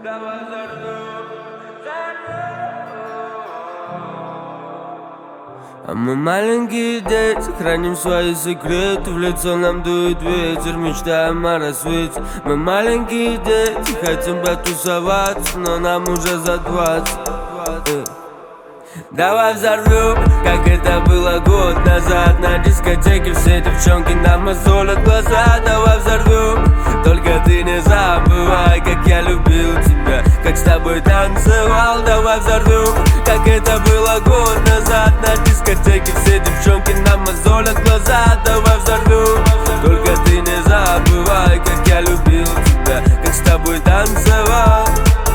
Давай взорвем. А мы маленькие дети, храним свои секреты. В лицо нам дует ветер, мечтаем о рассвете. Мы маленькие дети, хотим потусоваться, но нам уже за 20. Давай взорвем, как это было год назад. На дискотеке все девчонки нам мозолят глаза. Давай взорвем, только ты не забывай, как я любил тебя, как с тобой танцевал. Давай взорвем, как это было год назад. На дискотеке все девчонки нам мозолят глаза. Давай взорвем, только ты не забывай, как я любил тебя, как с тобой танцевал.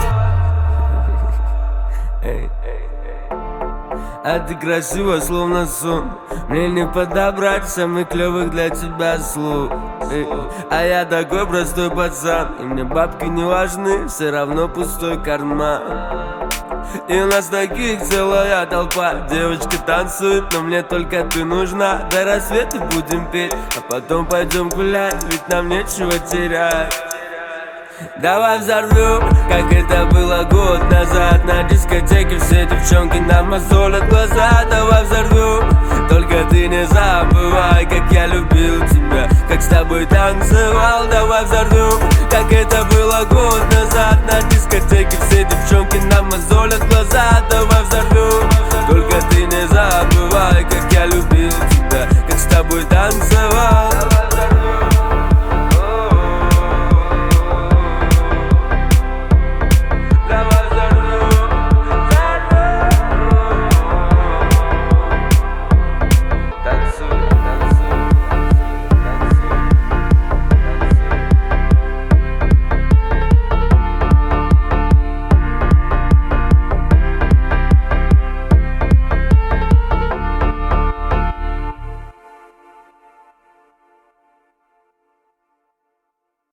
А ты красива, словно сон. Мне не подобрать самых клёвых для тебя слов. А я такой простой пацан, и мне бабки не важны, все равно пустой карман. И у нас таких целая толпа. Девочки танцуют, но мне только ты нужна. До рассвета будем петь, а потом пойдем гулять, ведь нам нечего терять. Давай взорвем, как это было год назад. На дискотеке все девчонки нам мозолят глаза. Давай взорвем, только ты не забывай, как я любил тебя, как с тобой танцевал. Давай взорвем, как это было год назад. На дискотеке все девчонки нам мозолят глаза. Давай взорвем.